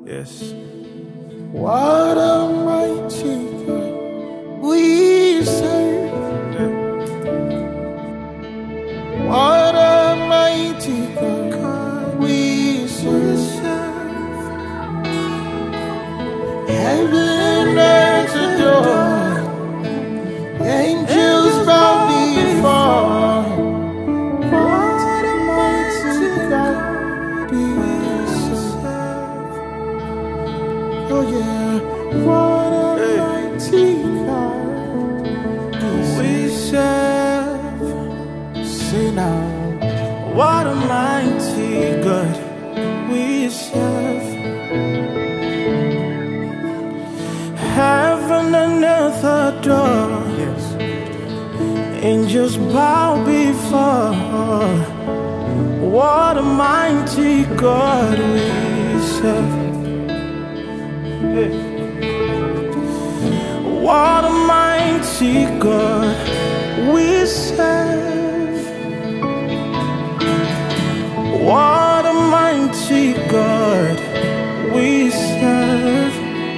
Yes. What a mighty God we serve. What a mighty God we serve. Heaven and earth adore. Angels bow before. What a mighty God we serve. Oh yeah, what a mighty God we serve. Say now, What a mighty God we serve. Heaven and earth adore. yes. Angels bow before. What a mighty God we serve. What a mighty God we serve. What a mighty God we serve.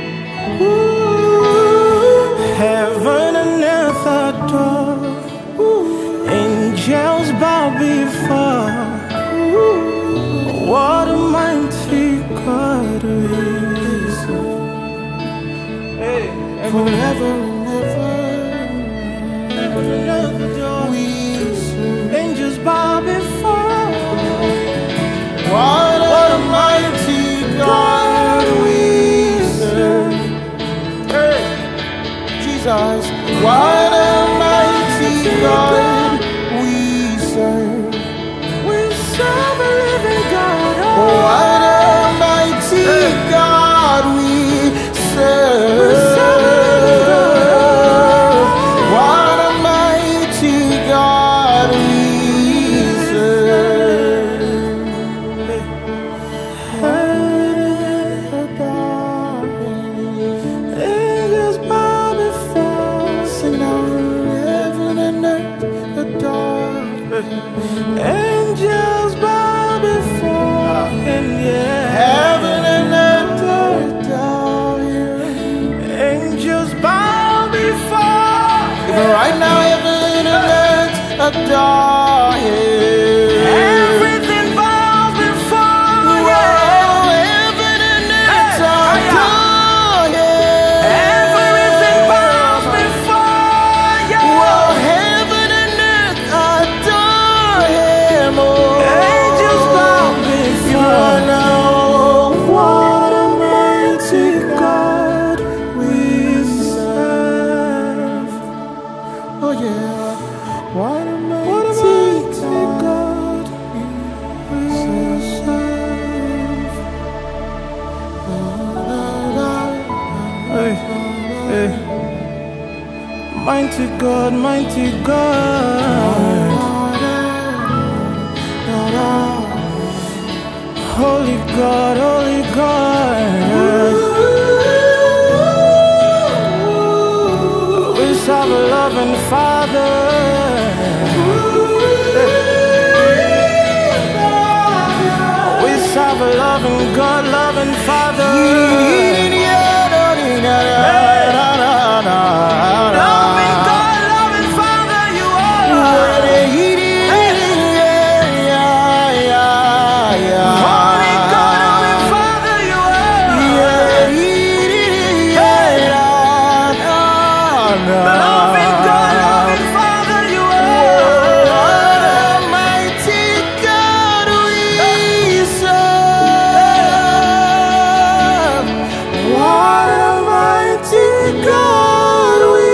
Ooh, heaven and earth adore. Angels bow before. What a mighty God we serve. Forever and ever we serve. Angels bow before. What a mighty God we serve. Hey, Jesus, what a mighty God we serve. We serve a living God. What a mighty God we serve. What a mighty God we serve. Angels bow before. Sing out, heaven and earth adore. Angels bow before him, yeah. Heaven and earth adore you. Angels bow before. Even right now, heaven and earth adore you. Everything bows before Whoa, you. heaven and earth adore you. Everything bows before you. Whoa, heaven and earth adore him. Oh, Angels bow before. you know, what a mighty God we serve. Oh yeah, what a mighty God we serve. Hey, hey. Mighty God, mighty God. Holy God, holy God. We serve a loving Father. We serve a loving God, loving Father. Loving God, loving Father, you are. Holy God, holy Father, you are. Loving God, loving Father, you are. Mighty God we serve. What a mighty God we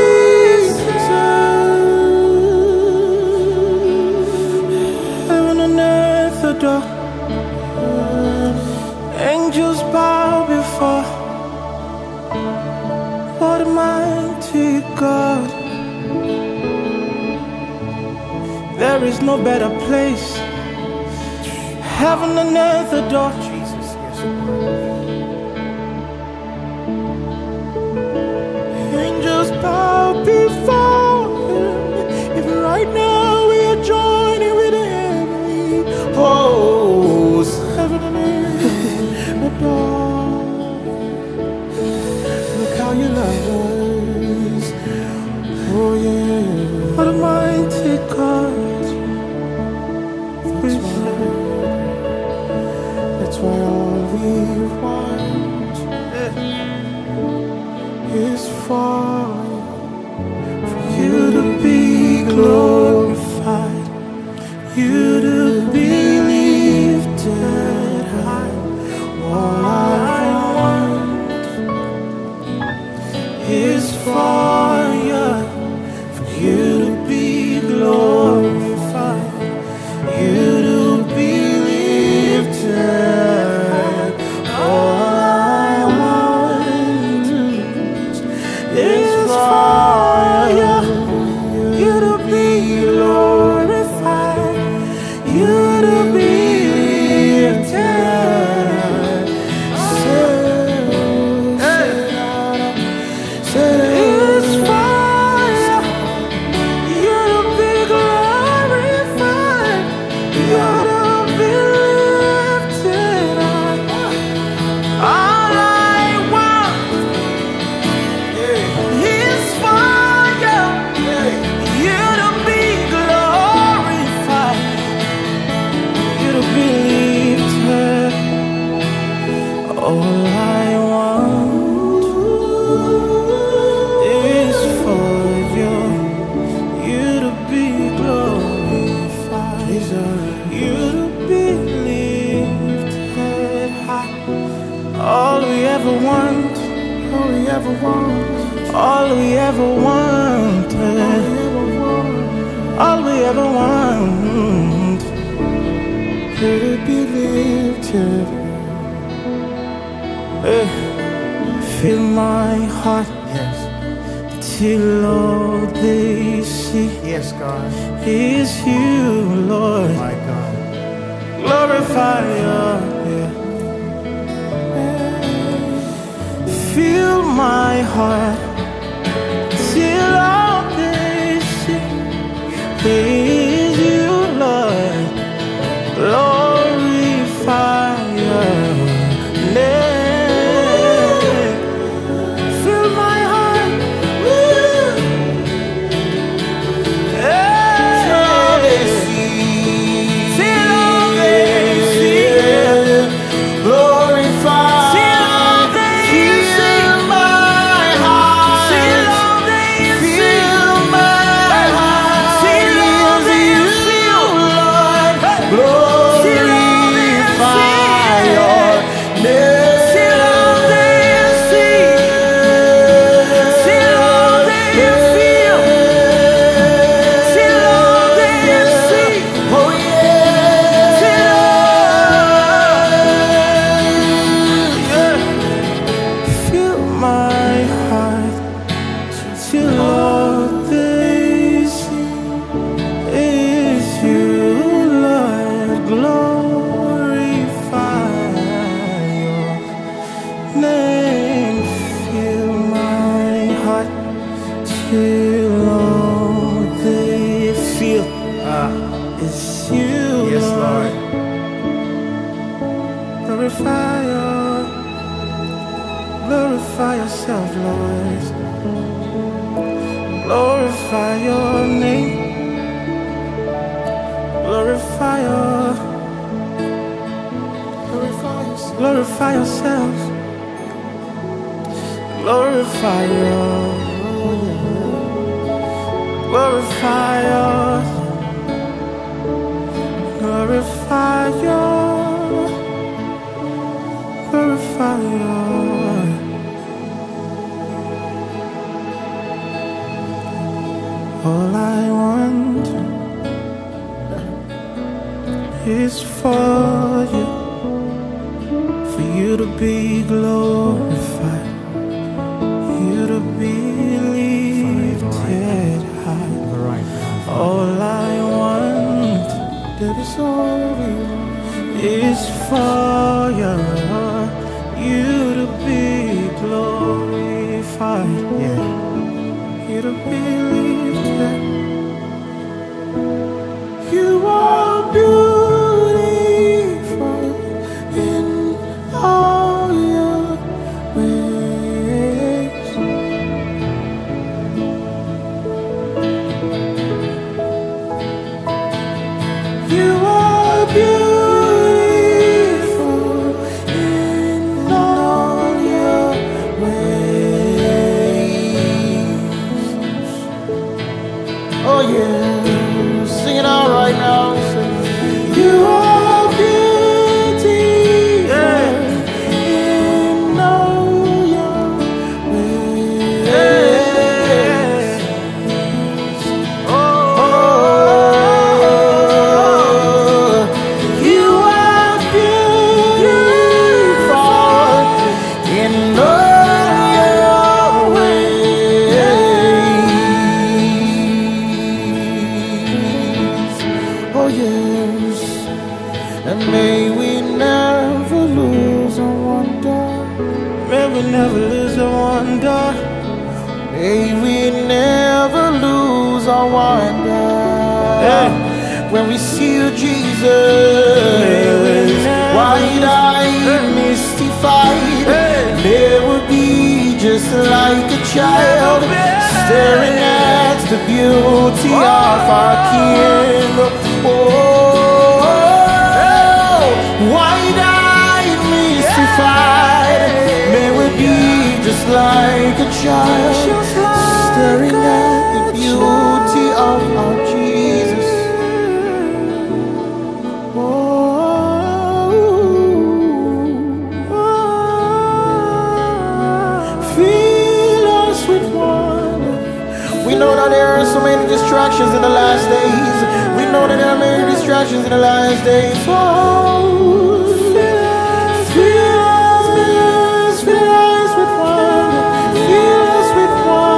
serve. Heaven and earth adore. Angels bow before. What a mighty God. There is no better place. Heaven and earth adore. Jesus, yes. Angels bow before him. Even right now we are joining with the heavenly hosts. Heaven and earth adore. your lovers. Oh yeah, what a mighty God. That's why all we want is for you to be glorified, you to be lifted high. All I want is for you to be glorified, you to be lifted. All I want is for you to be glorified, you to be lifted. It's for you to be glorified, you to be lifted up. All I want is for you to be glorified, you to be lifted. All I want is for you to be glorified, you to be lifted high. All we ever want, all we ever want, all we ever wanted, all we ever want, you to be lifted. Fill my heart, Yes. till all they see Yes, God. is you, Lord. My God. Glorify your Fill my heart till all they see is you, Lord. Glorify your name. Fill my heart. Till all they see. Glorify. Till all they feel is you, Yes, Lord. Glorify yourself, Lord. Glorify your name. Glorify yourself. Glorify all I want is for you to be glorified, you to be lifted high. All I want, that is all we want, is for you to be glorified, you to be lifted. You are beautiful in all your ways. we never lose our wonder. May we never lose our wonder. When we see you, Jesus, wide-eyed, mystified, never be just like a child, staring at the beauty of our King. Oh, wide-eyed, mystified, may we be just like a child, staring at the beauty of our Jesus. Fill us with wonder. We know that there are so many distractions in the last days. We know that there are many distractions in the last days. Oh, fill us with wonder. Fill us with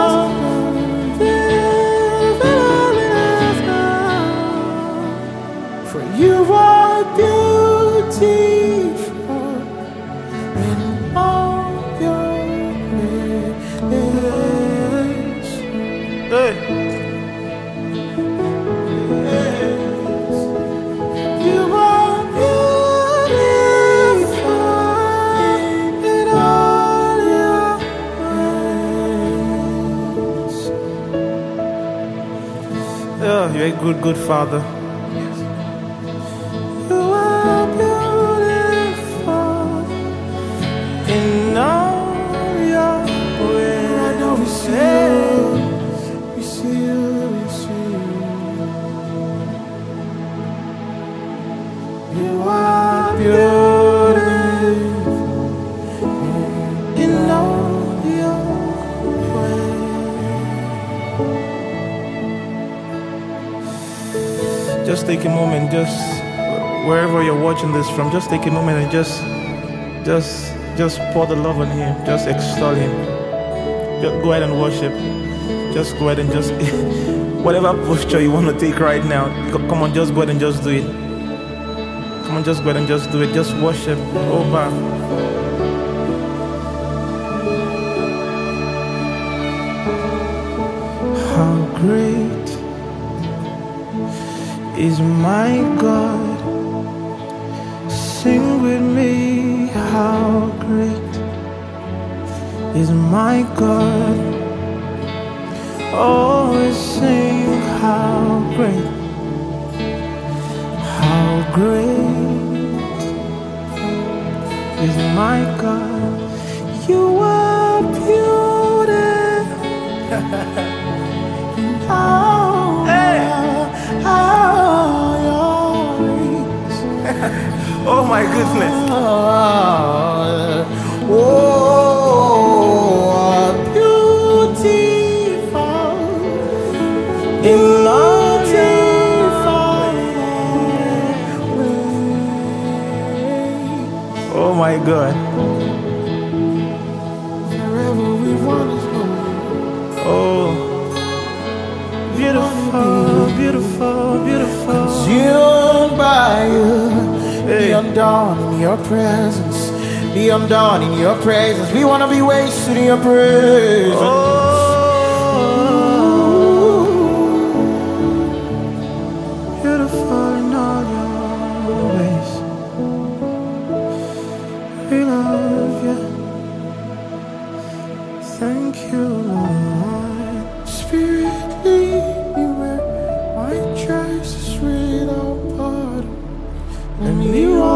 wonder. For you are beautiful in all your ways. You are beautiful in all your ways. You're a good, good Father. You are beautiful In all your ways. I know we see you, we see you, we see you. You are beautiful in all your ways. Just take a moment, just wherever you're watching this from, just take a moment and just pour the love on him. Just extol him. Just go ahead and worship. Just go ahead and just whatever posture you want to take right now. Come on, just go ahead and just do it. Come on, just go ahead and just do it. Just worship. Oh, wow. How great is my God? Sing with me. How great is my God? Always sing. How great, how great is my God? You are beautiful. Oh my goodness. Oh, beautiful in all ways. Oh my God. Wherever we want to go. Oh, beautiful, beautiful, beautiful. Consumed by you. Be undone in your presence. Be undone in your presence. We want to be wasted in your presence. Oh, beautiful in all your ways. We love you. Thank you, Lord. Spirit, lead me where my choice is without pardon. Let me walk